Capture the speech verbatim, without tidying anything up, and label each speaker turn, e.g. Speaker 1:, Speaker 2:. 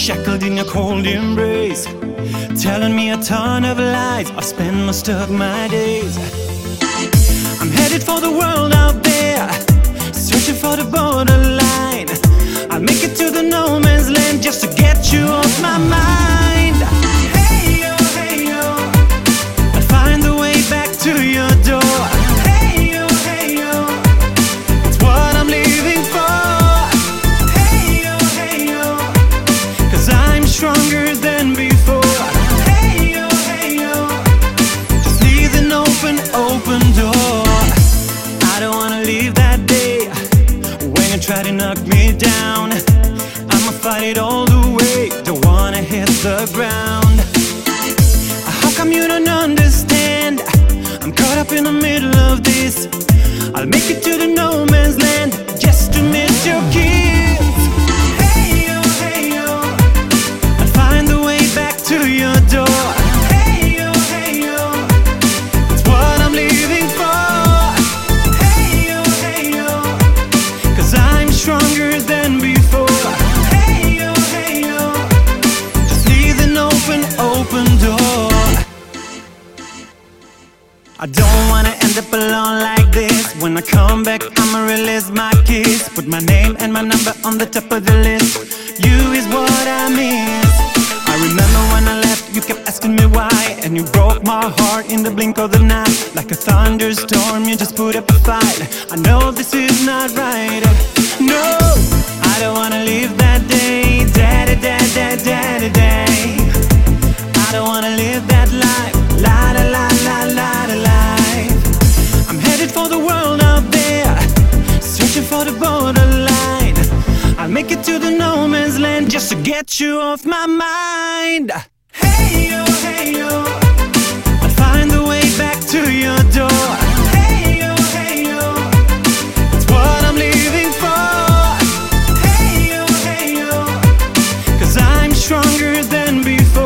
Speaker 1: shackled in your cold embrace, telling me a ton of lies. I've spent most of my days. I'm headed for the world out there, searching for the borderline. I'll make it to the no man's land just to get you off my mind. Hey yo, hey yo, I'll find the way back to your door. Hey yo, hey yo, it's what I'm living for. Hey yo, hey yo, cause I'm stronger than before. Hey yo, hey yo, just leave an open, open door. I don't wanna leave that day when you try to knock me down. I'ma fight it all the way, don't wanna hit the ground. How come you don't understand? I'm caught up in the middle of this. I'll make it to the no man's land just to miss your kiss. Hey yo, hey yo, I'll find the way back to your door. Hey yo, hey yo, it's what I'm living for. Hey yo, hey yo, cause I'm stronger than before. Hey yo, hey yo, just leave an open, open door. I don't wanna end up alone like this. When I come back, I'ma release my keys. Put my name and my number on the top of the list. You is what I miss. I remember when I left, you kept asking me why, and you broke my heart in the blink of the night. Like a thunderstorm, you just put up a fight. I know this is not right. No, I don't wanna live that day. Daddy, daddy, daddy, daddy, day. I don't wanna live that life. La la la la la la life. I'm headed for the world out there, searching for the borderline. I'll make it to the no man's land just to get you off my mind. Hey yo, hey yo, I'll find the way back to your door. Hey yo, hey yo, it's what I'm living for. Hey yo, hey yo, cause I'm stronger than before.